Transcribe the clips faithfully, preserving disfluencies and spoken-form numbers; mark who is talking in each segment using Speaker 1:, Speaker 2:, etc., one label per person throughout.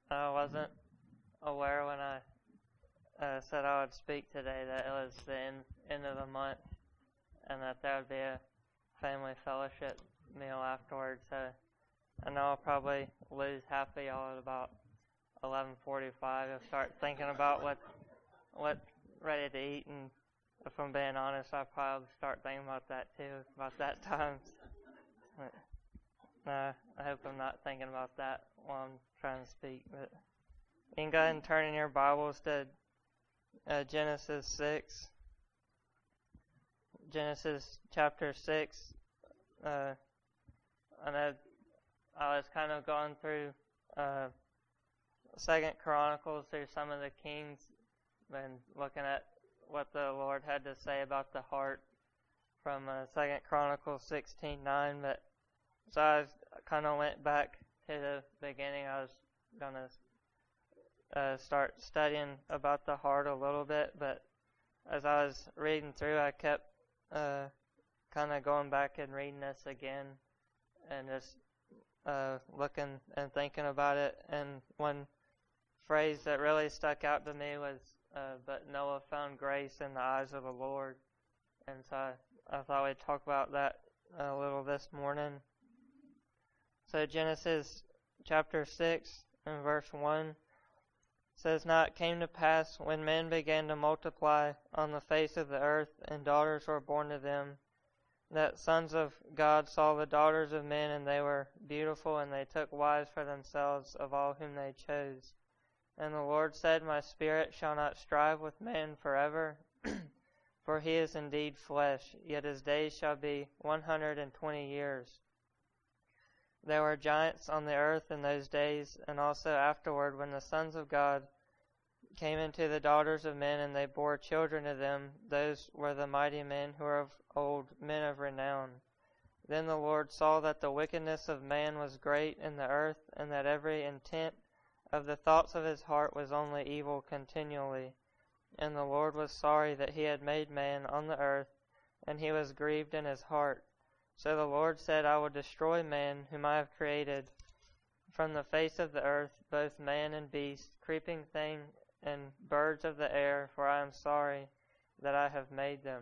Speaker 1: I wasn't aware when I uh, said I would speak today that it was the end, end of the month and that there would be a family fellowship meal afterwards. So I know I'll probably lose half of y'all at about eleven forty-five. I'll start thinking about what what ready to eat, and if I'm being honest, I'll probably start thinking about that too, about that time. But, uh, I hope I'm not thinking about that while I'm trying to speak. But you can go ahead and turn in your Bibles to uh, Genesis six. Genesis chapter six. Uh, I know I was kind of going through uh, Second Chronicles through some of the kings and looking at what the Lord had to say about the heart from uh, Second Chronicles sixteen nine. But so I kind of went back to the beginning. I was gonna uh, start studying about the heart a little bit, but as I was reading through, I kept uh, kind of going back and reading this again, and just uh, looking and thinking about it. And one phrase that really stuck out to me was, uh, "But Noah found grace in the eyes of the Lord." And so I, I thought we'd talk about that a little this morning. So Genesis chapter six and verse one says, "Now it came to pass, when men began to multiply on the face of the earth, and daughters were born to them, that sons of God saw the daughters of men, and they were beautiful, and they took wives for themselves of all whom they chose. And the Lord said, My spirit shall not strive with man forever, for he is indeed flesh, yet his days shall be one hundred and twenty years. There were giants on the earth in those days, and also afterward, when the sons of God came into the daughters of men, and they bore children to them. Those were the mighty men who were of old, men of renown. Then the Lord saw that the wickedness of man was great in the earth, and that every intent of the thoughts of his heart was only evil continually. And the Lord was sorry that he had made man on the earth, and he was grieved in his heart. So the Lord said, I will destroy man whom I have created from the face of the earth, both man and beast, creeping thing, and birds of the air, for I am sorry that I have made them.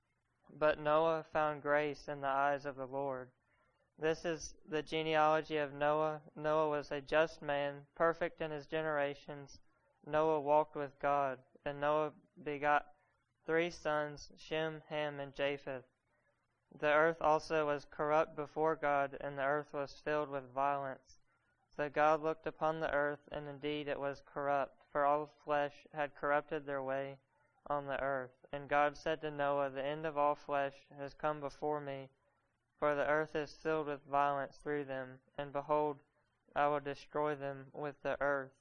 Speaker 1: But Noah found grace in the eyes of the Lord." This is the genealogy of Noah. Noah was a just man, perfect in his generations. Noah walked with God, and Noah begot three sons, Shem, Ham, and Japheth. The earth also was corrupt before God, and the earth was filled with violence. So God looked upon the earth, and indeed it was corrupt, for all flesh had corrupted their way on the earth. And God said to Noah, The end of all flesh has come before me, for the earth is filled with violence through them, and behold, I will destroy them with the earth.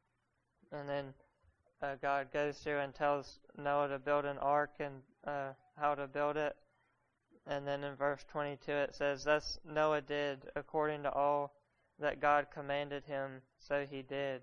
Speaker 1: And then uh, God goes through and tells Noah to build an ark and uh, how to build it. And then in verse twenty-two it says, Thus Noah did according to all that God commanded him, so he did.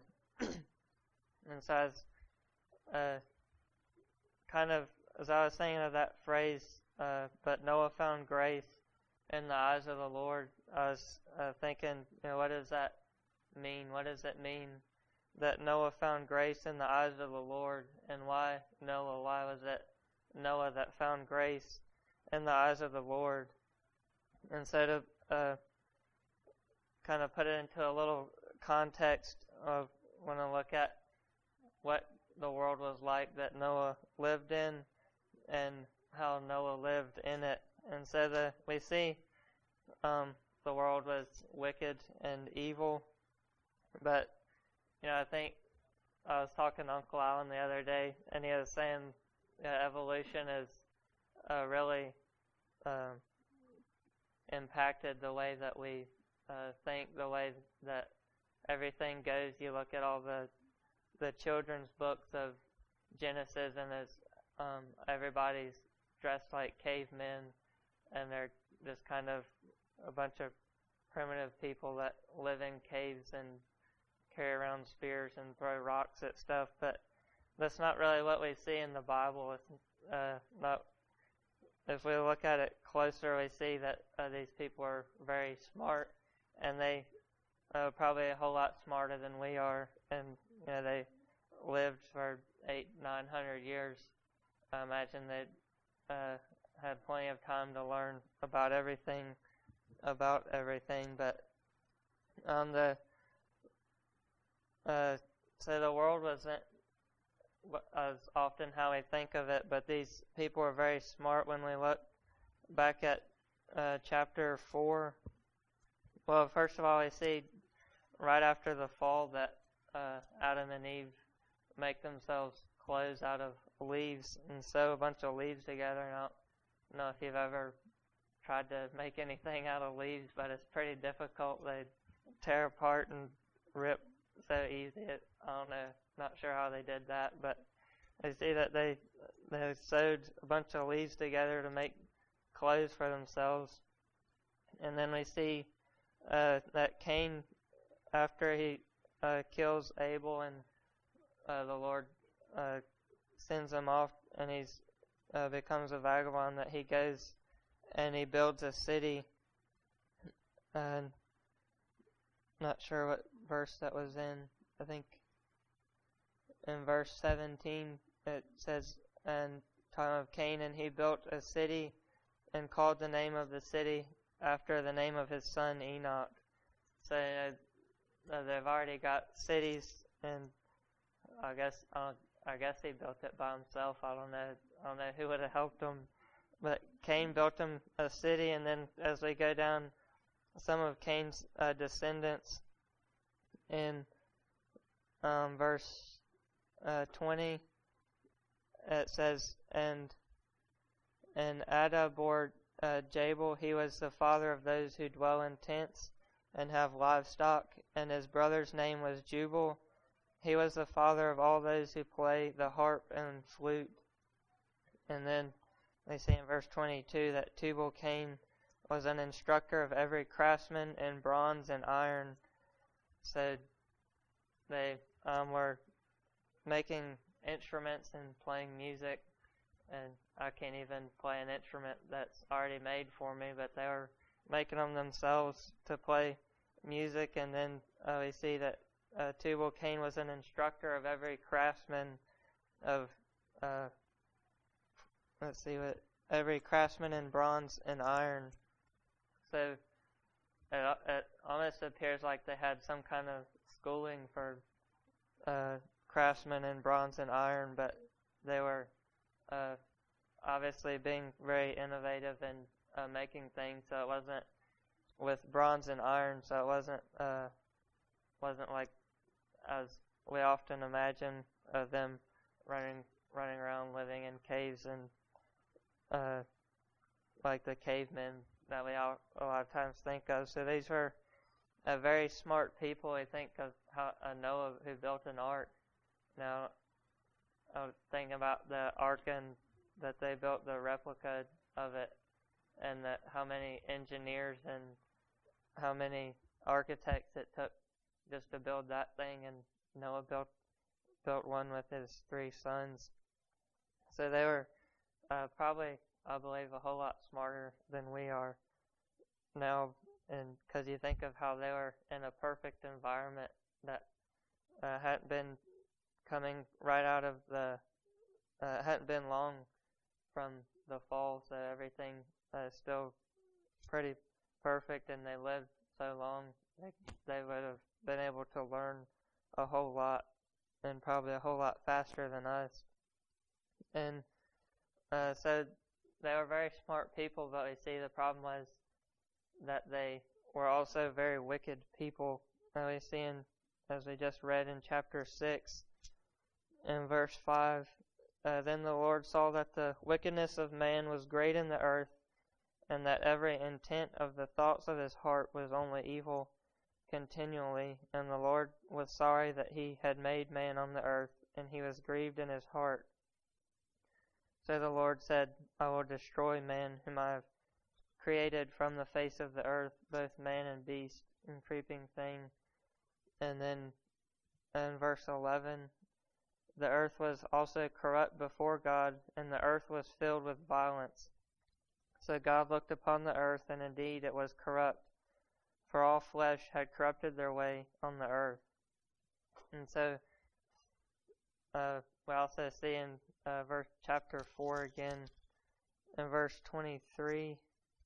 Speaker 1: And so as, uh, kind of, as I was thinking of that phrase, uh, but Noah found grace in the eyes of the Lord, I was uh, thinking, you know, what does that mean? What does it mean that Noah found grace in the eyes of the Lord? And why Noah? Why was it Noah that found grace in the eyes of the Lord? And so to uh, kind of put it into a little context of when I look at what the world was like that Noah lived in and how Noah lived in it. And so the, we see um, the world was wicked and evil. But, you know, I think I was talking to Uncle Alan the other day, and he was saying that evolution has uh, really uh, impacted the way that we uh, think, the way that everything goes. You look at all the the children's books of Genesis, and as um, everybody's dressed like cavemen, and they're just kind of a bunch of primitive people that live in caves and carry around spears and throw rocks at stuff. But that's not really what we see in the Bible. It's uh, not. If we look at it closer, we see that uh, these people are very smart, and they uh, probably a whole lot smarter than we are, and you know they lived for eight, nine hundred years. I imagine they uh, had plenty of time to learn about everything, about everything. But um, the uh, so the world wasn't as often how we think of it, but these people were very smart. When we look back at uh, chapter four, well, first of all, we see right after the fall that uh, Adam and Eve make themselves clothes out of leaves and sew a bunch of leaves together. And I don't know if you've ever tried to make anything out of leaves, but it's pretty difficult. They tear apart and rip so easy. It, I don't know, not sure how they did that, but I see that they they sewed a bunch of leaves together to make clothes for themselves. And then we see uh, that Cain, after he uh, kills Abel, and uh, the Lord uh, sends him off, and he's uh, becomes a vagabond, that he goes and he builds a city. And not sure what verse that was in. I think in verse seventeen it says, "And time of Canaan he built a city and called the name of the city after the name of his son Enoch." So uh, they've already got cities, and I guess uh, I guess he built it by himself. I don't know. I don't know who would have helped him, but Cain built him a city. And then as we go down, some of Cain's uh, descendants in um, verse uh, twenty, it says, and and Ada bore uh, Jabal. He was the father of those who dwell in tents and have livestock, and his brother's name was Jubal. He was the father of all those who play the harp and flute. And then they say in verse twenty-two that Tubal-Cain was an instructor of every craftsman in bronze and iron. So they um, were making instruments and playing music, and I can't even play an instrument that's already made for me, but they were making them themselves to play music. And then uh, we see that uh, Tubal-Cain was an instructor of every craftsman of uh, let's see what every craftsman in bronze and iron. So it, it almost appears like they had some kind of schooling for uh, craftsmen in bronze and iron, but they were uh, obviously being very innovative in uh, making things. So it wasn't with bronze and iron. So it wasn't uh, wasn't like as we often imagine of them running running around living in caves and uh, like the cavemen that we all, a lot of times think of. So these were uh, very smart people. We think of how uh, Noah, who built an ark. Now, I was thinking about the ark and that they built the replica of it, and that how many engineers and how many architects it took just to build that thing, and Noah built built one with his three sons. So they were uh, probably, I believe, a whole lot smarter than we are now, and because you think of how they were in a perfect environment that uh, hadn't been coming right out of the, uh, hadn't been long from the fall, so everything uh, is still pretty perfect, and they lived so long, they, they would have been able to learn a whole lot, and probably a whole lot faster than us. And uh, so they were very smart people, but we see the problem was that they were also very wicked people. And we see in, as we just read in chapter six, in verse five, uh, then the Lord saw that the wickedness of man was great in the earth, and that every intent of the thoughts of his heart was only evil continually. And the Lord was sorry that he had made man on the earth, and he was grieved in his heart. So the Lord said, I will destroy man whom I have created from the face of the earth, both man and beast, and creeping thing. And then in verse eleven, the earth was also corrupt before God, and the earth was filled with violence. So God looked upon the earth, and indeed it was corrupt, for all flesh had corrupted their way on the earth. And so uh, we also see in uh, verse chapter four again, in verse twenty-three,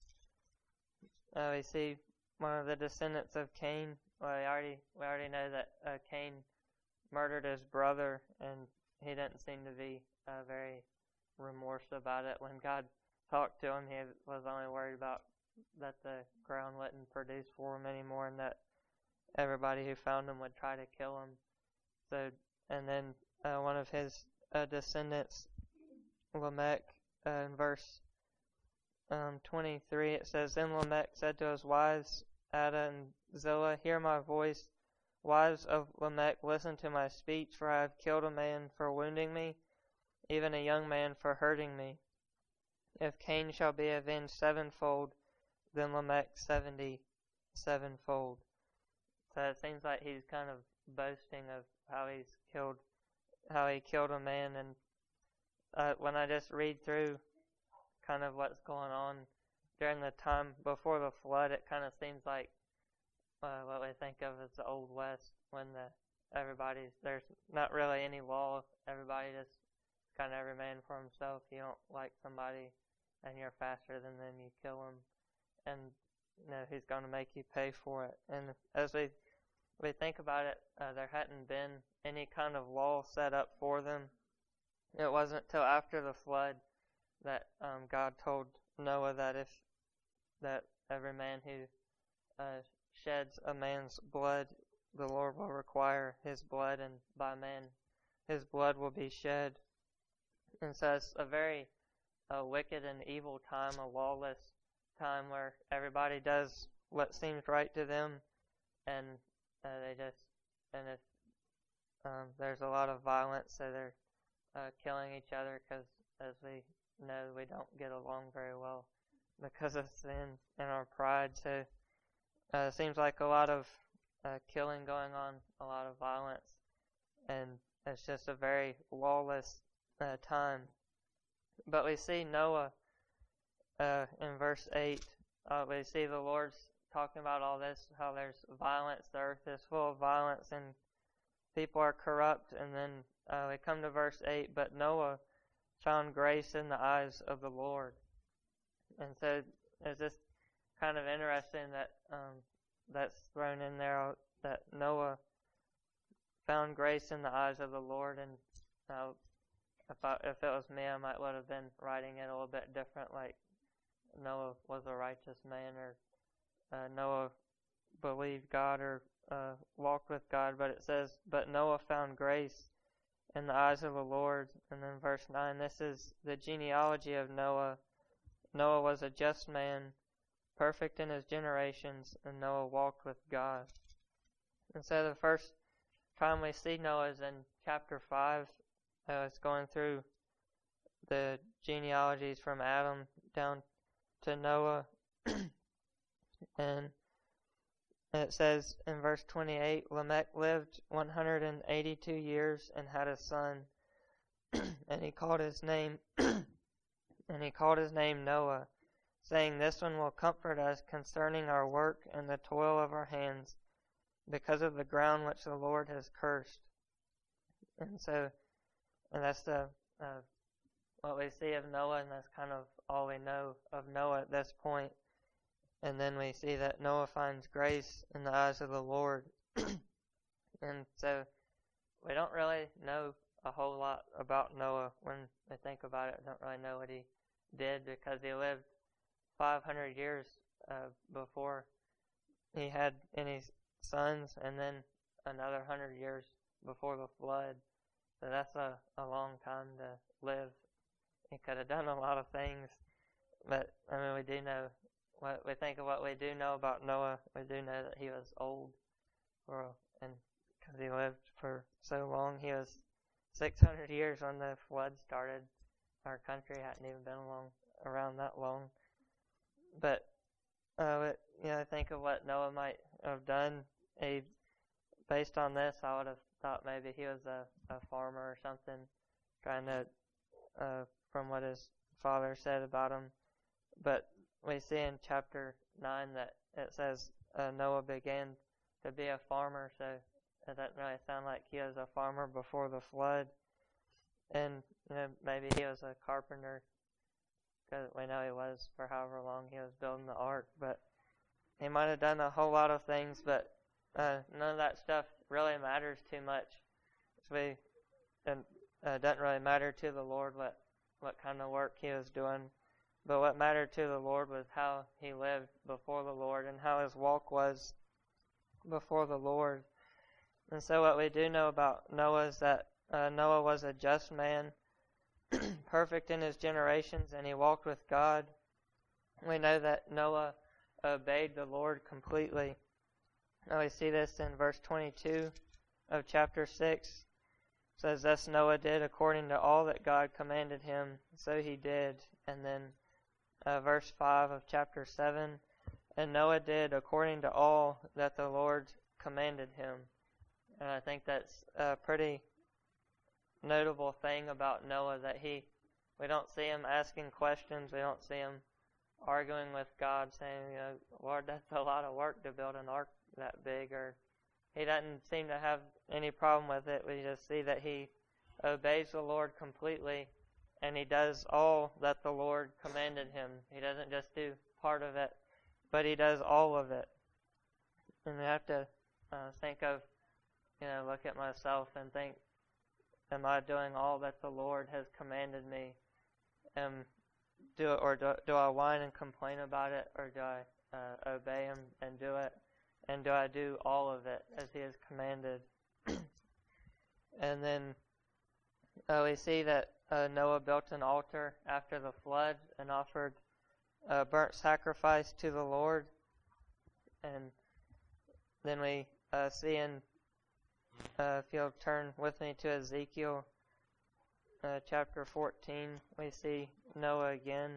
Speaker 1: uh, we see one of the descendants of Cain. Well, we already we already know that uh, Cain murdered his brother, and he didn't seem to be uh, very remorseful about it. When God talked to him, he was only worried about that the ground wouldn't produce for him anymore, and that everybody who found him would try to kill him. So, and then uh, one of his uh, descendants, Lamech, uh, in verse um, twenty-three, it says, Then Lamech said to his wives, Adah and Zillah, Hear my voice. Wives of Lamech, listen to my speech, for I have killed a man for wounding me, even a young man for hurting me. If Cain shall be avenged sevenfold, then Lamech seventy sevenfold. So it seems like he's kind of boasting of how he's killed, how he killed a man. And uh, when I just read through kind of what's going on during the time before the flood, it kind of seems like uh, what we think of as the Old West, when the everybody's there's not really any law. Everybody just kind of every man for himself. You don't like somebody, and you're faster than them, you kill them, and you know he's going to make you pay for it. And as we we think about it, uh, there hadn't been any kind of law set up for them. It wasn't till after the flood that um, God told Noah that if that every man who uh, sheds a man's blood, the Lord will require his blood, and by man his blood will be shed. And so it's a very uh, wicked and evil time, a lawless time where everybody does what seems right to them, and uh, they just, and if um, there's a lot of violence, so they're uh, killing each other because, as we know, we don't get along very well because of sin and our pride. So uh, it seems like a lot of uh, killing going on, a lot of violence, and it's just a very lawless uh, time. But we see Noah uh, in verse eight. Uh, we see the Lord's talking about all this, how there's violence, the earth is full of violence, and people are corrupt. And then uh, we come to verse eight, but Noah found grace in the eyes of the Lord. And so it's just kind of interesting that um, that's thrown in there, that Noah found grace in the eyes of the Lord. And uh, if, I, if it was me, I might would have been writing it a little bit different, like Noah was a righteous man, or uh, Noah believed God, or uh, walked with God. But it says, but Noah found grace in the eyes of the Lord. And then verse nine, this is the genealogy of Noah. Noah was a just man, perfect in his generations, and Noah walked with God. And so the first time we see Noah is in chapter five. Uh, it's going through the genealogies from Adam down to Noah. And it says in verse twenty-eight, Lamech lived one hundred eighty-two years and had a son, and he called his name and he called his name Noah, saying, This one will comfort us concerning our work and the toil of our hands, because of the ground which the Lord has cursed. And so, and that's the uh, what we see of Noah, and that's kind of all we know of Noah at this point. And then we see that Noah finds grace in the eyes of the Lord. And so we don't really know a whole lot about Noah when we think about it. We don't really know what he did, because he lived five hundred years uh, before he had any sons, and then another one hundred years before the flood. So that's a, a long time to live. He could have done a lot of things, but I mean, we do know, what we think of what we do know about Noah, we do know that he was old, for, and because he lived for so long. He was six hundred years when the flood started. Our country hadn't even been along, around that long. But, uh, you know, think of what Noah might have done. He, based on this, I would have thought maybe he was a, a farmer or something, trying to, uh, from what his father said about him. But we see in chapter nine that it says uh, Noah began to be a farmer, so it doesn't really sound like he was a farmer before the flood. And you know, maybe he was a carpenter, because we know he was for however long he was building the ark. But he might have done a whole lot of things, but uh, none of that stuff really matters too much. We, and uh, it doesn't really matter to the Lord what, what kind of work he was doing. But what mattered to the Lord was how he lived before the Lord and how his walk was before the Lord. And so what we do know about Noah is that uh, Noah was a just man, perfect in his generations, and he walked with God. We know that Noah obeyed the Lord completely. Now we see this in verse twenty-two of chapter six. It says, "Thus Noah did according to all that God commanded him, so he did." And then uh, verse five of chapter seven, "And Noah did according to all that the Lord commanded him." And I think that's a pretty notable thing about Noah, that he, we don't see him asking questions. We don't see him arguing with God, saying, you know, "Lord, that's a lot of work to build an ark that big." Or he doesn't seem to have any problem with it. We just see that he obeys the Lord completely, and he does all that the Lord commanded him. He doesn't just do part of it, but he does all of it. And we have to uh, think of, you know, look at myself and think, am I doing all that the Lord has commanded me? Um, do it, or do, do I whine and complain about it, or do I uh, obey him and do it? And do I do all of it as he has commanded? And then uh, we see that uh, Noah built an altar after the flood and offered a burnt sacrifice to the Lord. And then we uh, see in, uh, if you'll turn with me to Ezekiel uh, chapter fourteen, we see Noah again.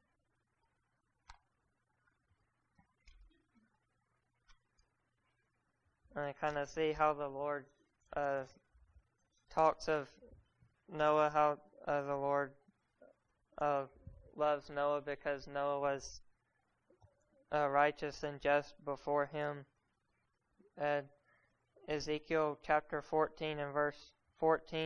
Speaker 1: And I kind of see how the Lord uh, talks of Noah, how uh, the Lord uh, loves Noah because Noah was uh, righteous and just before him. Uh, Ezekiel chapter fourteen and verse fourteen,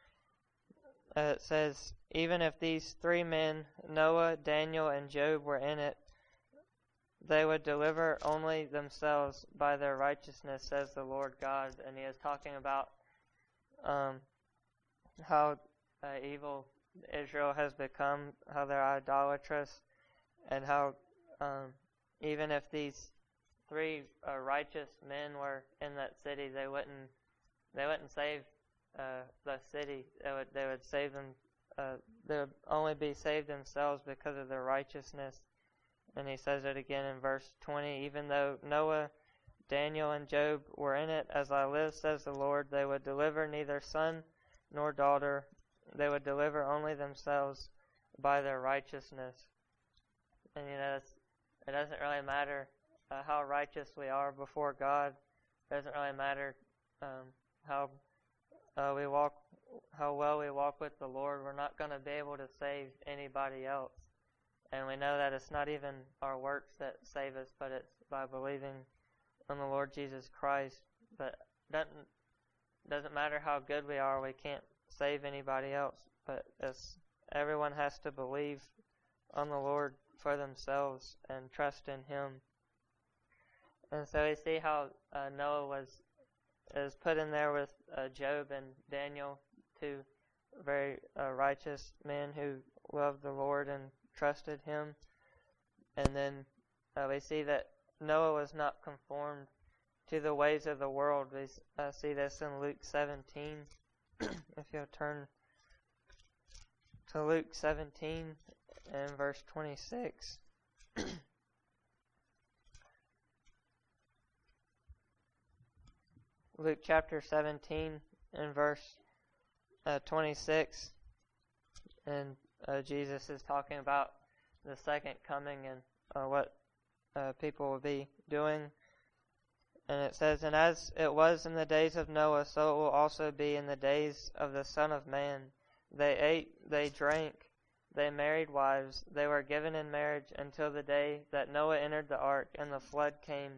Speaker 1: uh, it says, "Even if these three men, Noah, Daniel, and Job, were in it, they would deliver only themselves by their righteousness, says the Lord God." And he is talking about um, how uh, evil Israel has become, how they're idolatrous, and how um, even if these three uh, righteous men were in that city, they wouldn't they wouldn't save uh, the city. They would they would save them. Uh, they would only be saved themselves because of their righteousness. And he says it again in verse twenty, "Even though Noah, Daniel, and Job were in it, as I live, says the Lord, they would deliver neither son nor daughter. They would deliver only themselves by their righteousness." And you know, it's, it doesn't really matter uh, how righteous we are before God. It doesn't really matter um, how uh, we walk, how well we walk with the Lord. We're not going to be able to save anybody else. And we know that it's not even our works that save us, but it's by believing on the Lord Jesus Christ. But it doesn't, doesn't matter how good we are, we can't save anybody else. But it's, everyone has to believe on the Lord for themselves and trust in Him. And so we see how uh, Noah was is put in there with uh, Job and Daniel, two very uh, righteous men who loved the Lord and trusted Him. And then uh, we see that Noah was not conformed to the ways of the world. We uh, see this in Luke seventeen. If you'll turn to Luke seventeen and verse twenty-six. Luke chapter seventeen and verse uh, twenty-six. And uh, Jesus is talking about the second coming and uh, what uh, people will be doing. And it says, "And as it was in the days of Noah, so it will also be in the days of the Son of Man. They ate, they drank, they married wives, they were given in marriage until the day that Noah entered the ark, and the flood came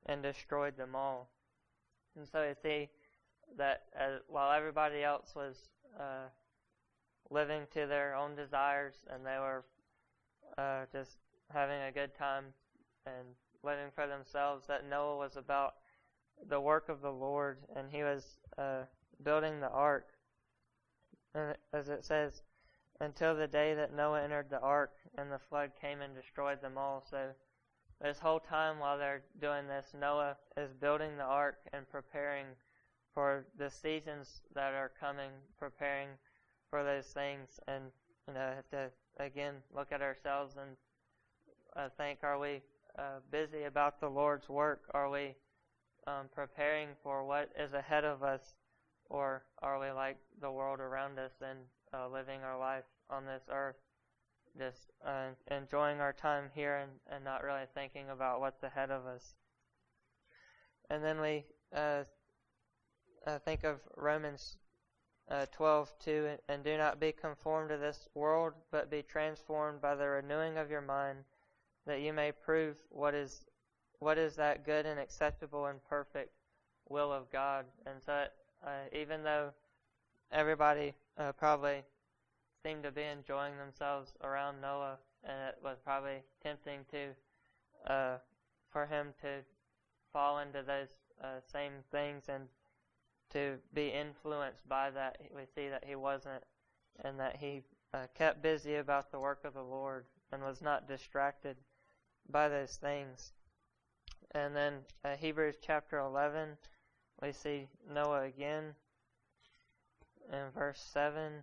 Speaker 1: and destroyed them all. And so you see that uh, while everybody else was uh, living to their own desires, and they were uh, just having a good time and living for themselves, that Noah was about the work of the Lord, and he was uh, building the ark. And as it says, until the day that Noah entered the ark, and the flood came and destroyed them all. So this whole time while they're doing this, Noah is building the ark and preparing for the seasons that are coming, preparing for those things. And you know, have to again look at ourselves and uh, think: are we uh, busy about the Lord's work? Are we um, preparing for what is ahead of us, or are we like the world around us and uh, living our life on this earth, just uh, enjoying our time here and, and not really thinking about what's ahead of us? And then we uh, uh, think of Romans uh, twelve two, and do not be conformed to this world, but be transformed by the renewing of your mind, that you may prove what is what is that good and acceptable and perfect will of God. And so it, uh, even though everybody uh, probably seemed to be enjoying themselves around Noah, and it was probably tempting to uh, for him to fall into those uh, same things and to be influenced by that, we see that he wasn't, and that he uh, kept busy about the work of the Lord and was not distracted by those things. And then uh, Hebrews chapter eleven, we see Noah again in verse seven.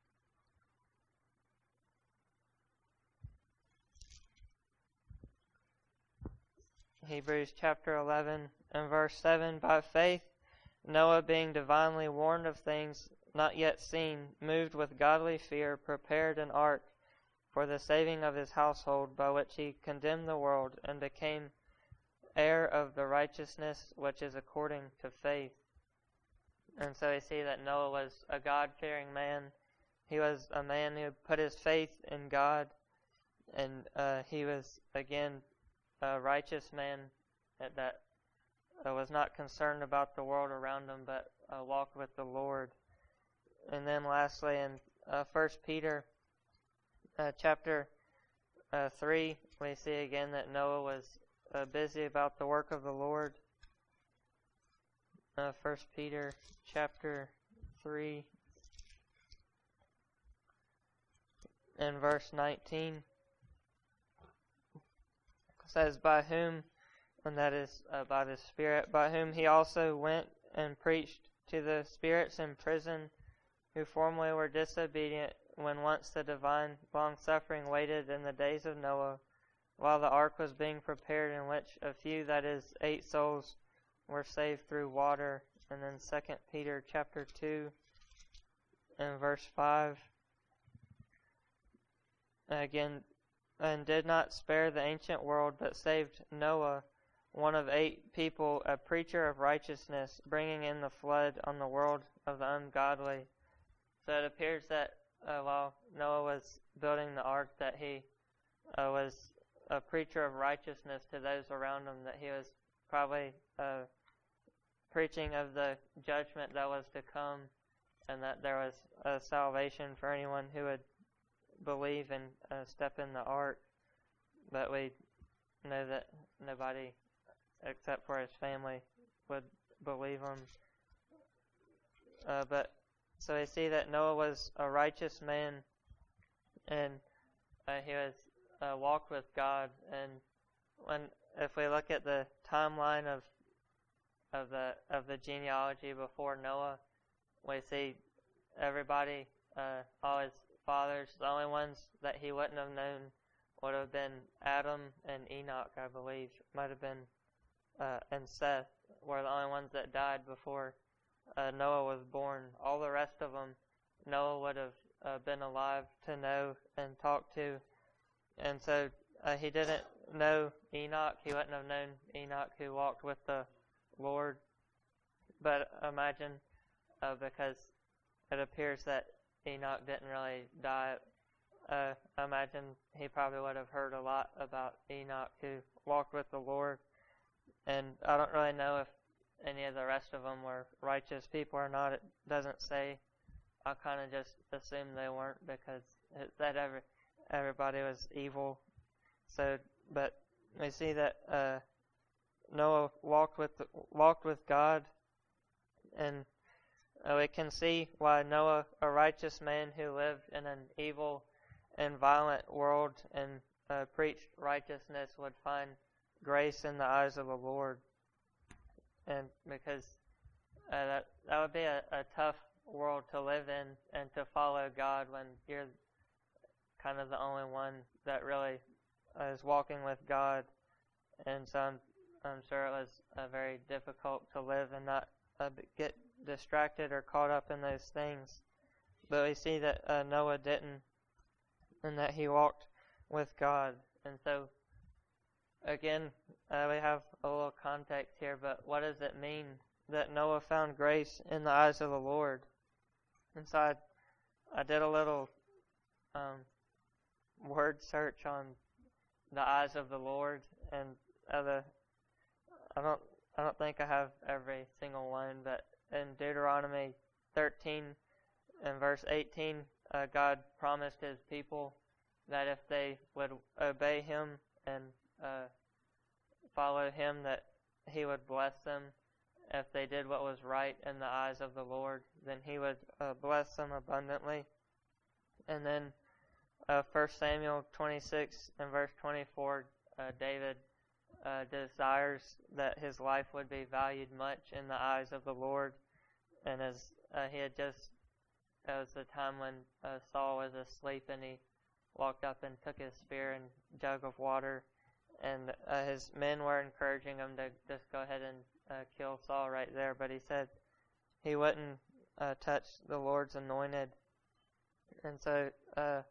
Speaker 1: Hebrews chapter eleven and verse seven, by faith Noah, being divinely warned of things not yet seen, moved with godly fear, prepared an ark for the saving of his household, by which he condemned the world and became heir of the righteousness which is according to faith. And so we see that Noah was a God-fearing man. He was a man who put his faith in God, and uh, he was, again, a righteous man that uh, was not concerned about the world around him, but uh, walked with the Lord. And then lastly, in uh, First Peter uh, chapter uh, three, we see again that Noah was uh, busy about the work of the Lord. Uh, First Peter chapter three and verse nineteen says, by whom, and that is uh, by the Spirit, by whom he also went and preached to the spirits in prison, who formerly were disobedient, when once the divine long-suffering waited in the days of Noah, while the ark was being prepared, in which a few, that is, eight souls, were saved through water. And then Second Peter chapter two and verse five. Again, and did not spare the ancient world, but saved Noah, one of eight people, a preacher of righteousness, bringing in the flood on the world of the ungodly. So it appears that uh, while Noah was building the ark, that he uh, was a preacher of righteousness to those around him, that he was probably uh, preaching of the judgment that was to come, and that there was a salvation for anyone who would believe and uh, step in the ark. But we know that nobody except for his family would believe him. Uh, but so we see that Noah was a righteous man, and uh, he was uh, walked with God. And when if we look at the timeline of of the of the genealogy before Noah, we see everybody, uh, all his fathers, the only ones that he wouldn't have known would have been Adam and Enoch, I believe. Might have been, uh, and Seth were the only ones that died before uh, Noah was born. All the rest of them, Noah would have uh, been alive to know and talk to. And so uh, he didn't know Enoch. He wouldn't have known Enoch, who walked with the Lord. But imagine, uh, because it appears that Enoch didn't really die, uh, I imagine he probably would have heard a lot about Enoch, who walked with the Lord. and I don't really know if any of the rest of them were righteous people or not. It doesn't say. I kind of just assumed they weren't because it said every, everybody was evil. So, but we see that uh, Noah walked with walked with God, and uh, we can see why Noah, a righteous man who lived in an evil and violent world and uh, preached righteousness, would find grace in the eyes of the Lord. And because uh, that that would be a, a tough world to live in and to follow God when you're kind of the only one that really uh, is walking with God. And so I'm, I'm sure it was uh, very difficult to live and not uh, get distracted or caught up in those things. But we see that uh, Noah didn't, and that he walked with God. And so, again, uh, we have a little context here, but what does it mean that Noah found grace in the eyes of the Lord? And so I, I did a little um, word search on the eyes of the Lord, and uh, the, I don't I don't think I have every single one, but in Deuteronomy thirteen and verse eighteen, uh, God promised His people that if they would obey Him and uh, follow Him, that He would bless them. If they did what was right in the eyes of the Lord, then He would uh, bless them abundantly. And then uh, First Samuel twenty-six and verse twenty-four, uh, David uh, desires that his life would be valued much in the eyes of the Lord. And as uh, he had just, it was the time when uh, Saul was asleep, and he walked up and took his spear and jug of water, and uh, his men were encouraging him to just go ahead and uh, kill Saul right there, but he said he wouldn't uh, touch the Lord's anointed. And so uh,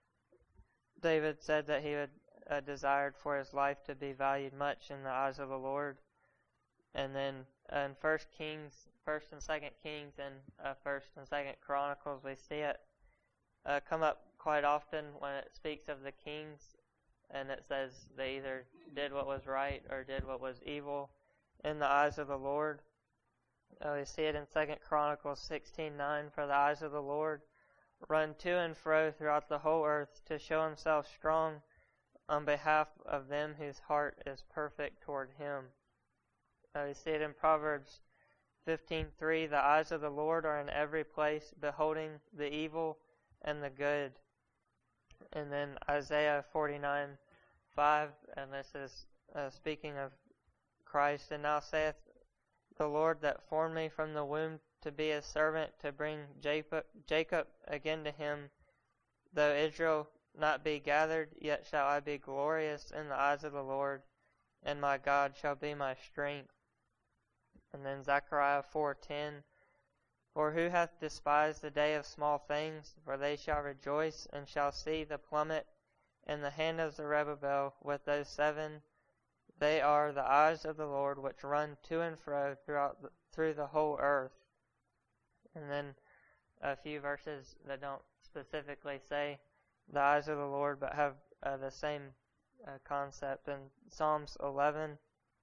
Speaker 1: David said that he would uh, desired for his life to be valued much in the eyes of the Lord. And then uh, in First Kings, First and Second Kings, and uh, First and Second Chronicles, we see it uh, come up quite often when it speaks of the kings, and it says they either did what was right or did what was evil in the eyes of the Lord. Uh, we see it in Second Chronicles sixteen nine, for the eyes of the Lord run to and fro throughout the whole earth to show Himself strong on behalf of them whose heart is perfect toward Him. Uh, we see it in Proverbs fifteen three, the eyes of the Lord are in every place, beholding the evil and the good. And then Isaiah forty-nine five, and this is uh, speaking of Christ. And now saith the Lord that formed me from the womb to be His servant, to bring Jacob, Jacob again to Him. Though Israel not be gathered, yet shall I be glorious in the eyes of the Lord, and my God shall be my strength. And then Zechariah four ten, for who hath despised the day of small things? For they shall rejoice, and shall see the plummet in the hand of Zerubbabel with those seven. They are the eyes of the Lord, which run to and fro throughout the, through the whole earth. And then a few verses that don't specifically say the eyes of the Lord, but have uh, the same uh, concept. In Psalms eleven,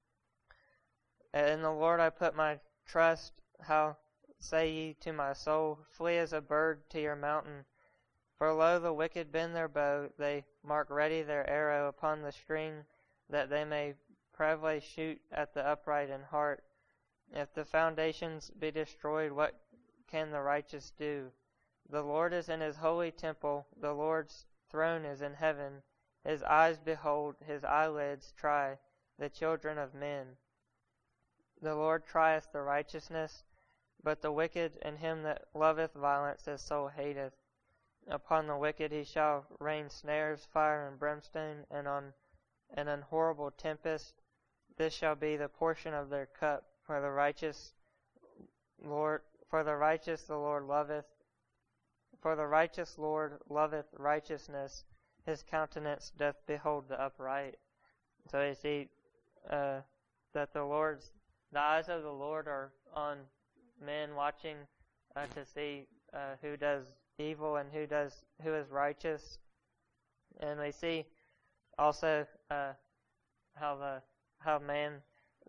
Speaker 1: in the Lord I put my trust. How say ye to my soul, flee as a bird to your mountain? For lo, the wicked bend their bow, they mark ready their arrow upon the string, that they may privily shoot at the upright in heart. If the foundations be destroyed, what can the righteous do? The Lord is in His holy temple, the Lord's throne is in heaven. His eyes behold, His eyelids try the children of men. The Lord trieth the righteousness, but the wicked and him that loveth violence his soul hateth. Upon the wicked He shall rain snares, fire, and brimstone, and on and an horrible tempest. This shall be the portion of their cup. For the righteous Lord, for the righteous the Lord loveth. For the righteous Lord loveth righteousness. His countenance doth behold the upright. So you see uh, that the Lord's the eyes of the Lord are on men watching uh, to see uh, who does evil and who does who is righteous. And we see also uh, how the how man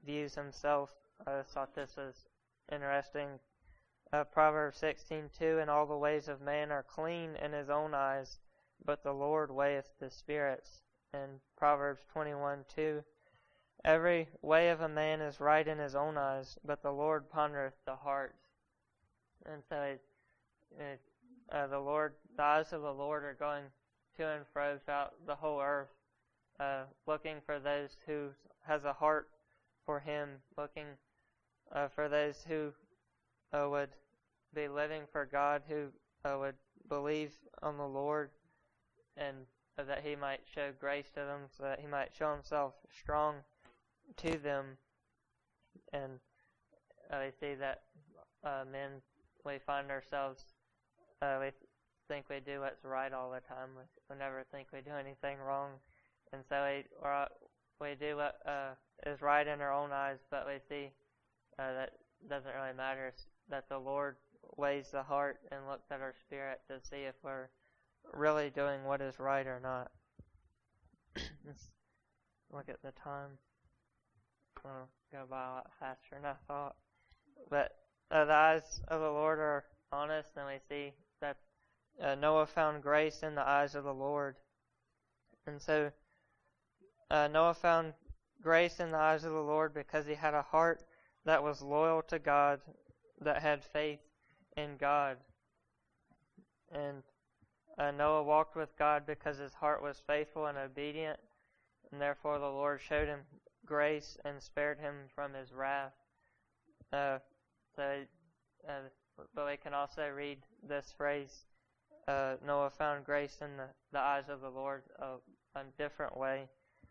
Speaker 1: views himself. I just thought this was interesting. Uh, Proverbs sixteen two, and all the ways of man are clean in his own eyes, but the Lord weigheth the spirits. And Proverbs twenty-one two, every way of a man is right in his own eyes, but the Lord pondereth the hearts. And so it, it, uh, the Lord, the eyes of the Lord are going to and fro throughout the whole earth, uh, looking for those who has a heart for Him, looking uh, for those who uh, would be living for God, who uh, would believe on the Lord, and uh, that He might show grace to them, so that He might show Himself strong to them. And uh, we see that uh, men, we find ourselves, uh, we think we do what's right all the time. We, we never think we do anything wrong. And so we, or, we do what uh, is right in our own eyes, but we see uh, that doesn't really matter. It's that the Lord weighs the heart and looks at our spirit to see if we're really doing what is right or not. Let's look at the time. I'll go by a lot faster than I thought. But uh, the eyes of the Lord are honest, and we see that uh, Noah found grace in the eyes of the Lord. And so uh, Noah found grace in the eyes of the Lord because he had a heart that was loyal to God, that had faith in God. And uh, Noah walked with God because his heart was faithful and obedient, and therefore the Lord showed him grace and spared him from his wrath. Uh, so, uh, but we can also read this phrase, uh, Noah found grace in the, the eyes of the Lord, uh, a different way.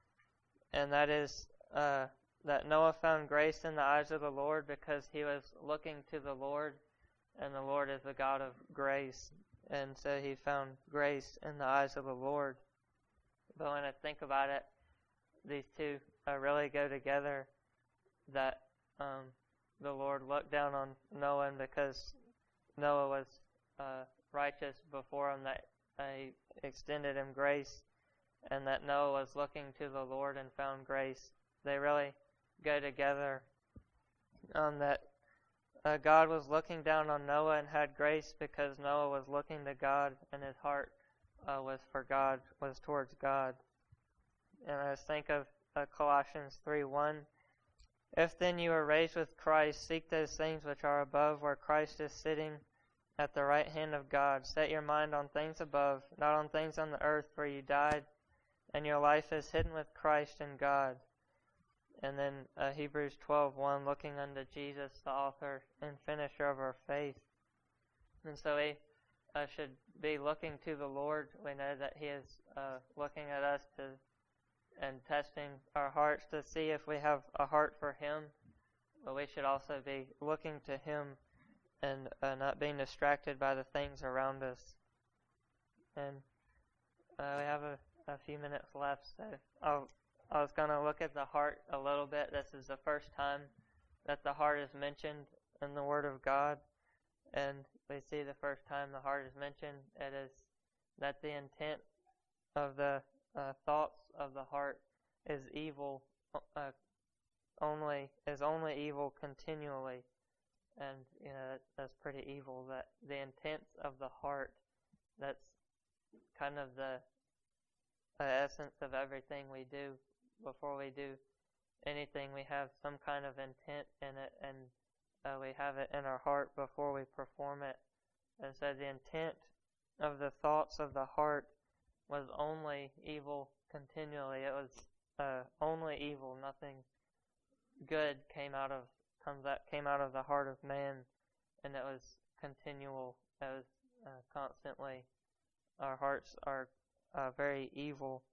Speaker 1: And that is uh, that Noah found grace in the eyes of the Lord because he was looking to the Lord, and the Lord is the God of grace. And so he found grace in the eyes of the Lord. But when I think about it, these two uh, really go together, that um, the Lord looked down on Noah, and because Noah was uh, righteous before him, that uh, he extended him grace, and that Noah was looking to the Lord and found grace. They really go together. Um, that uh, God was looking down on Noah and had grace because Noah was looking to God, and his heart uh, was for God, was towards God. And I just think of uh, Colossians three one. If then you are raised with Christ, seek those things which are above, where Christ is sitting at the right hand of God. Set your mind on things above, not on things on the earth, for you died, and your life is hidden with Christ in God. And then uh, Hebrews twelve one, looking unto Jesus, the author and finisher of our faith. And so we uh, should be looking to the Lord. We know that He is uh, looking at us to and testing our hearts to see if we have a heart for Him. But we should also be looking to Him and uh, not being distracted by the things around us. And uh, we have a, a few minutes left, so I'll, I was going to look at the heart a little bit. This is the first time that the heart is mentioned in the Word of God. And we see the first time the heart is mentioned, it is that the intent of the uh, thoughts of the heart is evil, uh, only is only evil continually. And you know that, that's pretty evil. That the intents of the heart, that's kind of the uh, essence of everything we do. Before we do anything, we have some kind of intent in it, and uh, we have it in our heart before we perform it. And so the intent of the thoughts of the heart was only evil continually. It was uh, only evil. Nothing good came out of comes that came out of the heart of man, and it was continual. It was uh, constantly. Our hearts are uh, very evil,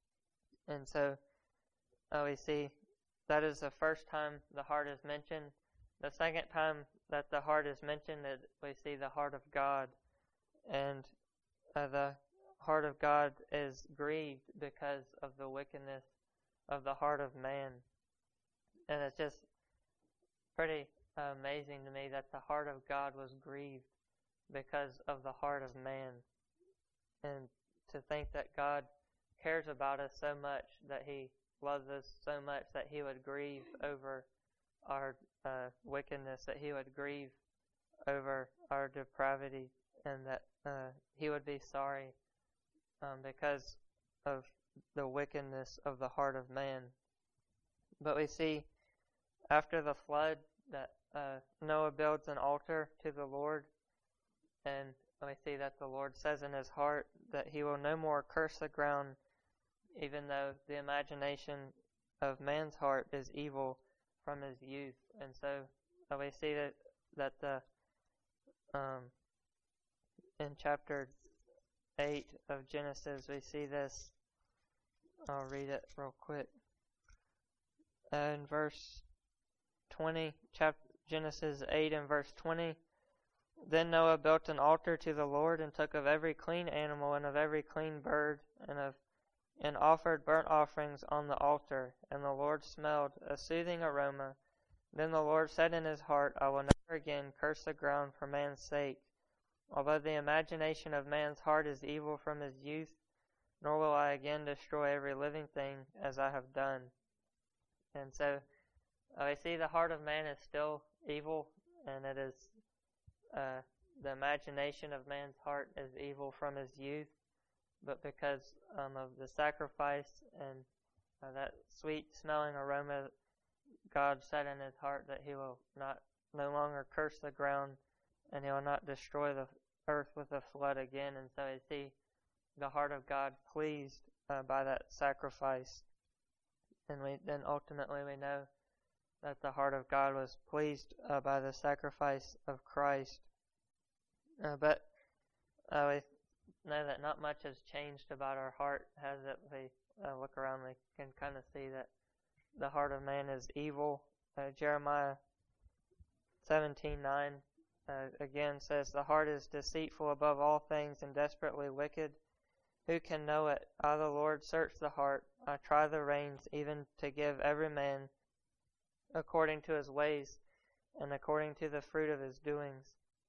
Speaker 1: and so uh, we see that is the first time the heart is mentioned. The second time that the heart is mentioned, is we see the heart of God, and uh, the heart of God is grieved because of the wickedness of the heart of man. And it's just pretty uh, amazing to me that the heart of God was grieved because of the heart of man. And to think that God cares about us so much, that He loves us so much, that He would grieve over our uh, wickedness, that he would grieve over our depravity, and that uh, he would be sorry um, because of the wickedness of the heart of man. But we see after the flood that uh, Noah builds an altar to the Lord, and we see that the Lord says in his heart that he will no more curse the ground, even though the imagination of man's heart is evil from his youth. And so uh, we see that that the um, in chapter eight of Genesis we see this. I'll read it real quick. Uh, in verse twenty, chapter Genesis eight and verse twenty. Then Noah built an altar to the Lord, and took of every clean animal and of every clean bird, and of and offered burnt offerings on the altar. And the Lord smelled a soothing aroma. Then the Lord said in his heart, I will never again curse the ground for man's sake, although the imagination of man's heart is evil from his youth, nor will I again destroy every living thing as I have done. And so uh, we see the heart of man is still evil, and it is uh, the imagination of man's heart is evil from his youth. But because um, of the sacrifice and uh, that sweet smelling aroma, God said in his heart that he will not no longer curse the ground, and he will not destroy the earth with a flood again. And so we see the heart of God pleased uh, by that sacrifice. And we then ultimately we know that the heart of God was pleased uh, by the sacrifice of Christ. Uh, but uh, we know that not much has changed about our heart, has it? We uh, look around, we can kind of see that the heart of man is evil. Uh, Jeremiah seventeen nine uh, again says, the heart is deceitful above all things and desperately wicked. Who can know it? I, the Lord, search the heart. I try the reins, even to give every man according to his ways and according to the fruit of his doings.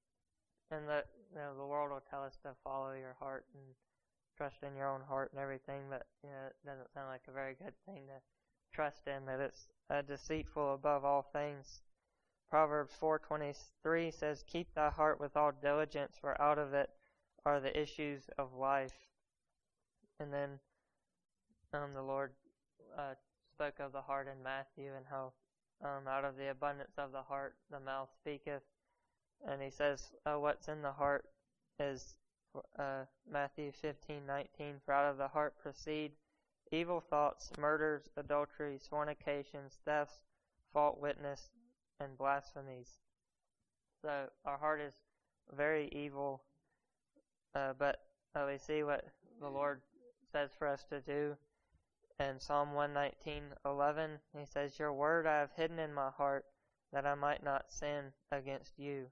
Speaker 1: And the, you know, the world will tell us to follow your heart and trust in your own heart and everything, but you know, it doesn't sound like a very good thing to trust in, that it's uh, deceitful above all things. Proverbs four twenty-three says, keep thy heart with all diligence, for out of it are the issues of life. And then um, the Lord uh, spoke of the heart in Matthew, and how um, out of the abundance of the heart the mouth speaketh. And he says uh, what's in the heart is uh, Matthew fifteen nineteen, for out of the heart proceed evil thoughts, murders, adulteries, fornications, thefts, false witness, and blasphemies. So our heart is very evil, uh, but uh, we see what the Lord says for us to do in Psalm one nineteen eleven. He says, your word I have hidden in my heart, that I might not sin against you.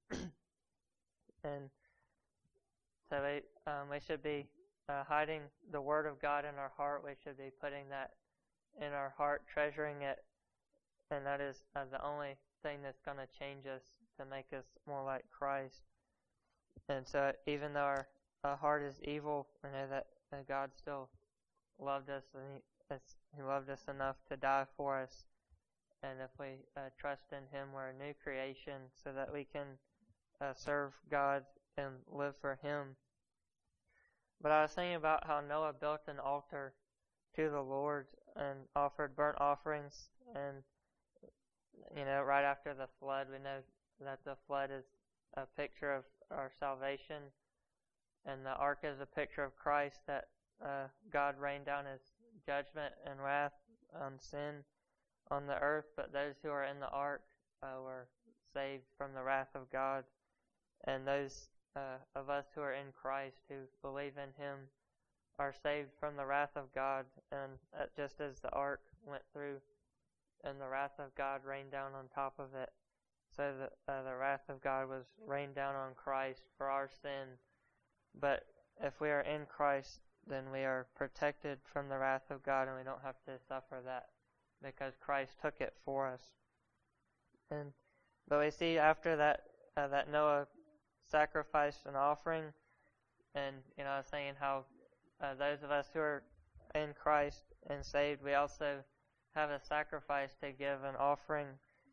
Speaker 1: And so we, um, we should be uh, hiding the word of God in our heart. We should be putting that in our heart, treasuring it, and that is uh, the only thing that's going to change us, to make us more like Christ. And so even though our, our heart is evil, we know that uh, God still loved us, and he, he loved us enough to die for us. And if we uh, trust in him, we're a new creation, so that we can uh, serve God and live for him. But I was thinking about how Noah built an altar to the Lord and offered burnt offerings. And, you know, right after the flood, we know that the flood is a picture of our salvation, and the ark is a picture of Christ, that uh, God rained down his judgment and wrath on sin on the earth. But those who are in the ark uh, were saved from the wrath of God. And those uh, of us who are in Christ, who believe in him, are saved from the wrath of God. And uh, just as the ark went through and the wrath of God rained down on top of it, so the, uh, the wrath of God was rained down on Christ for our sin. But if we are in Christ, then we are protected from the wrath of God, and we don't have to suffer that, because Christ took it for us. And but we see after that uh, that Noah sacrificed an offering, and you know I was saying how uh, those of us who are in Christ and saved, we also have a sacrifice to give, an offering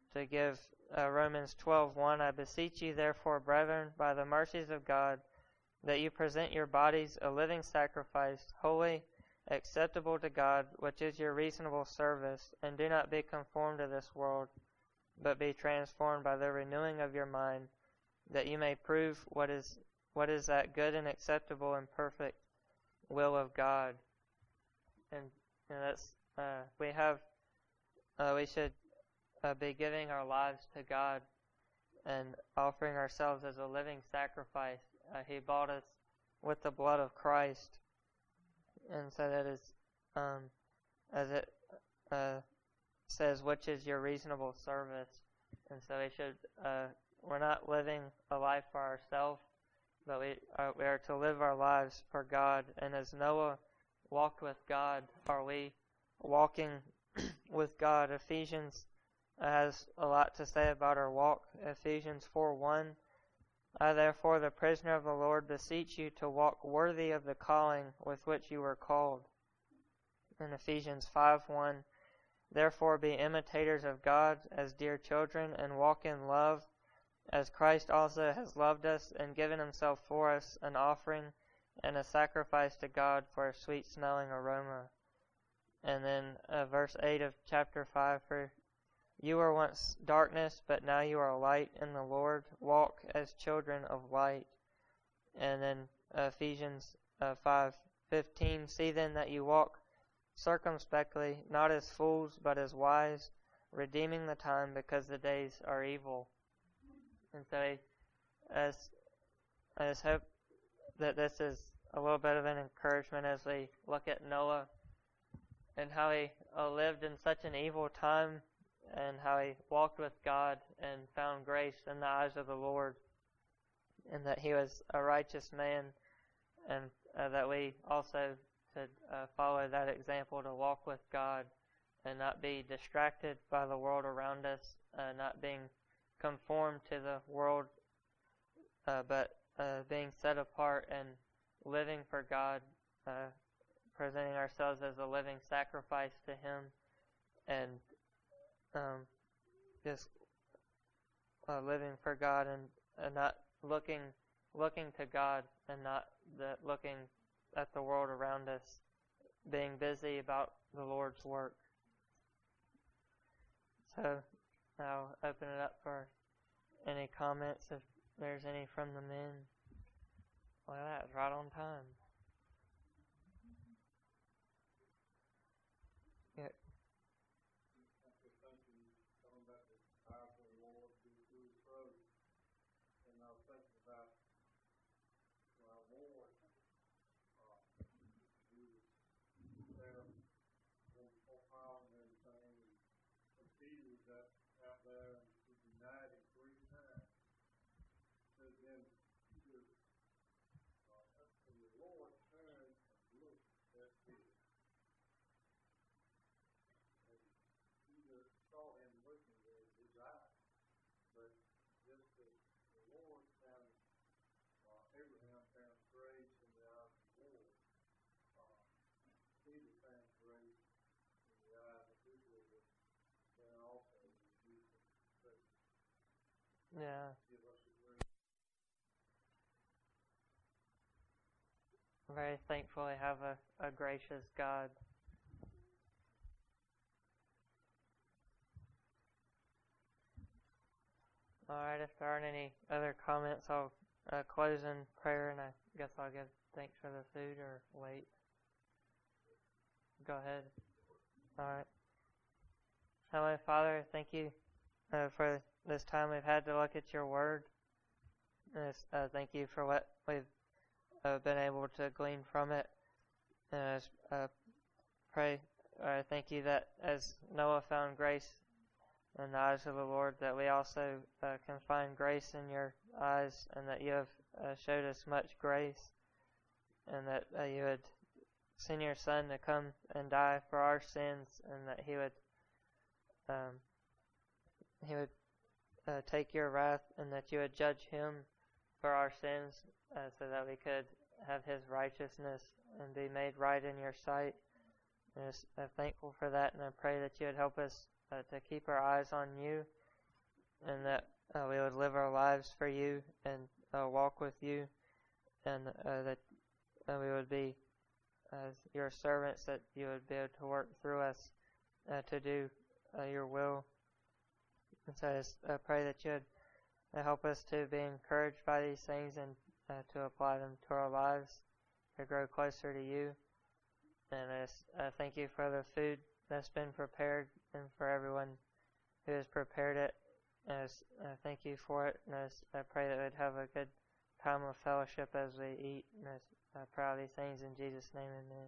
Speaker 1: to give uh, Romans twelve one. I beseech you, therefore, brethren, by the mercies of God, that you present your bodies a living sacrifice, holy, acceptable to God, which is your reasonable service, and do not be conformed to this world, but be transformed by the renewing of your mind, that you may prove what is what is that good and acceptable and perfect will of God. And, and that's uh, we have uh, we should uh, be giving our lives to God and offering ourselves as a living sacrifice. Uh, he bought us with the blood of Christ, and so that is, um, as it uh, says, which is your reasonable service. And so we should. Uh, we're not living a life for ourselves, but we are, we are to live our lives for God. And as Noah walked with God, are we walking with God? Ephesians has a lot to say about our walk. Ephesians four one. I therefore, the prisoner of the Lord, beseech you to walk worthy of the calling with which you were called. In Ephesians five one. Therefore be imitators of God as dear children, and walk in love, as Christ also has loved us and given himself for us, an offering and a sacrifice to God for a sweet-smelling aroma. And then uh, verse eight of chapter five, for you were once darkness, but now you are light in the Lord. Walk as children of light. And then uh, Ephesians uh, five fifteen, see then that you walk circumspectly, not as fools, but as wise, redeeming the time, because the days are evil. And so I, as, I just hope that this is a little bit of an encouragement as we look at Noah and how he uh, lived in such an evil time, and how he walked with God and found grace in the eyes of the Lord, and that he was a righteous man, and uh, that we also should uh, follow that example to walk with God and not be distracted by the world around us, uh, not being conformed to the world, uh, but uh, being set apart and living for God, uh, presenting ourselves as a living sacrifice to Him, and um, just uh, living for God, and uh, not looking looking to God and not the, looking at the world around us, being busy about the Lord's work. So I'll open it up for any comments if there's any from the men. Well, that was right on time. Yeah.
Speaker 2: Out there and he denied him three times. So then Peter, uh, and the Lord turned and looked at Peter. And Peter saw him looking in his eyes. But just as the Lord found, uh, Abraham found grace in the eyes of the Lord, uh, Peter found grace in the eyes of his Lord, and also
Speaker 1: Yeah. I'm very thankful I have a, a gracious God. Alright, if there aren't any other comments, I'll uh, close in prayer, and I guess I'll give thanks for the food, or wait. Go ahead. Alright. Heavenly Father, thank you uh, for this time we've had to look at your word. And uh, thank you for what we've uh, been able to glean from it. And I just, uh, pray, uh, thank you that as Noah found grace in the eyes of the Lord, that we also uh, can find grace in your eyes, and that you have uh, showed us much grace, and that uh, you would send your Son to come and die for our sins, and that he would um, he would uh, take your wrath, and that you would judge him for our sins, uh, so that we could have his righteousness and be made right in your sight. And I'm thankful for that, and I pray that you would help us uh, to keep our eyes on you, and that uh, we would live our lives for you and uh, walk with you, and uh, that uh, we would be as your servants, that you would be able to work through us uh, to do uh, your will. And so I just uh, pray that you would uh, help us to be encouraged by these things and uh, to apply them to our lives, to grow closer to you. And I just uh, thank you for the food that's been prepared and for everyone who has prepared it. And I just uh, thank you for it. And I, just, I pray that we'd have a good time of fellowship as we eat. And I just, uh, pray all these things in Jesus' name, amen.